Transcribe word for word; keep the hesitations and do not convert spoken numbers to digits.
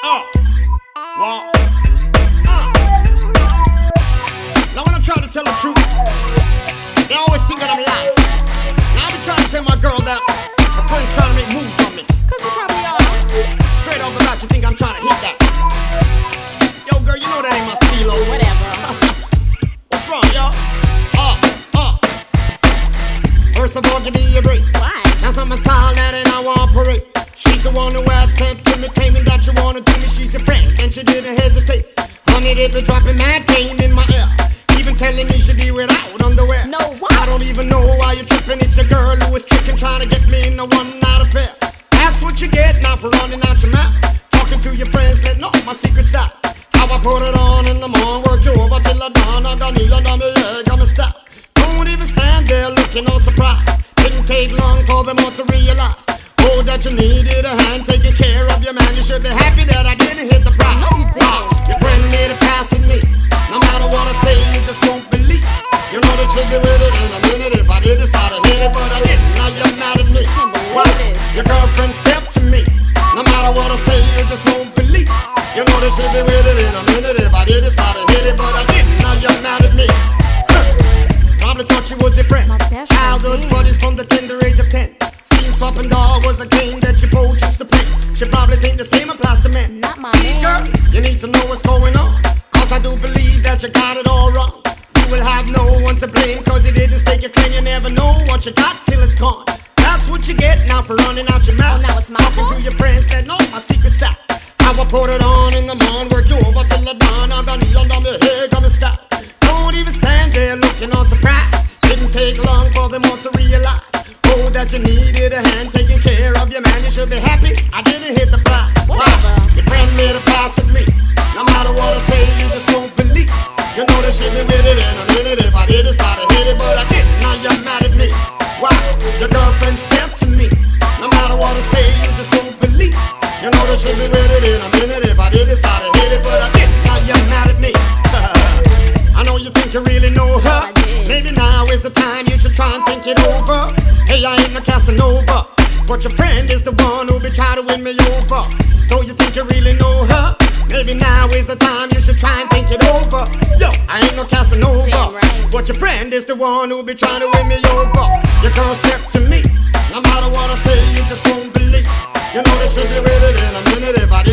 Uh, well, uh. Now when I try to tell the truth, they always think that I'm lying. Now I be trying to tell my girl that her friends trying to make moves on me. Cause you probably are. Straight off the bat, you think I'm trying to hit that. Yo, girl, you know that ain't my stilo. Whatever. What's wrong, yo? Uh, uh. First of all, give me a break. Why? Now something's style that and I want parade. She's the one who had stamped to me, claiming that you wanna do me. She's your friend, and she didn't hesitate. Honey, they be dropping mad game in my ear, even telling me she be without underwear. No, what? I don't even know why you're tripping. It's a girl who is tricking, trying to get me in a one-night affair. That's what you get now for running out your mouth, talking to your friends, letting all my secrets out. How I put it on in the morning, work you over till I dawn. I got me under me, yeah, got me stop. Don't even stand there looking all surprised. Didn't take long for them all to realize, oh, that you needed a hand taking care of your man. You should be happy that I didn't hit the prize. No, you didn't. Uh, your friend made a pass at me. No matter what I say, you just won't believe. You know that you'll be with it in a minute. If I did decide to hit it, but I didn't. Now you're mad at me. Why? Your girlfriend stepped to me. No matter what I say, you just won't believe. You know that she'll be with it in a minute. If I did decide to hit it, but I didn't. Now you're mad at me. Probably thought she was your friend. Childhood buddies from the tender age of ten. Swap and dog was a game that you both used to play. She probably think the same applies to men. Not my See, man. girl, you need to know what's going on, cause I do believe that you got it all wrong. You will have no one to blame, cause you didn't stake your claim. You never know what you got till it's gone. That's what you get now for running out your mouth. Oh, now it's my talking fault? to your friends that know my secrets out. How I put it on in the morning, work you over till the dawn. I got me under my head, gonna stop. Don't even stand there looking all surprised. Didn't take long for them all to realize, oh, that you needed a hand taking care of your man. You should be happy I didn't hit the prize. Why? Your friend made a pass at me. No matter what I say, you just won't believe. You know that she'll be with it in a minute. If I did decide to hit it, but I didn't. Now you're mad at me. Why? Your girlfriend stepped to me. No matter what I say, you just won't believe. You know that she'll be with it in a minute. If I did decide to hit it, but I didn't. Now you're mad at me. I know you think you really know her. Maybe now is the time you should try and think it over. Hey, I ain't no Casanova, but your friend is the one who be trying to win me over. Though you think you really know her, maybe now is the time you should try and think it over. Yo, I ain't no Casanova, right. but your friend is the one who be trying to win me over. Your girl step to me. No matter what I say, you just won't believe. You know that she'll be with it in a minute. If I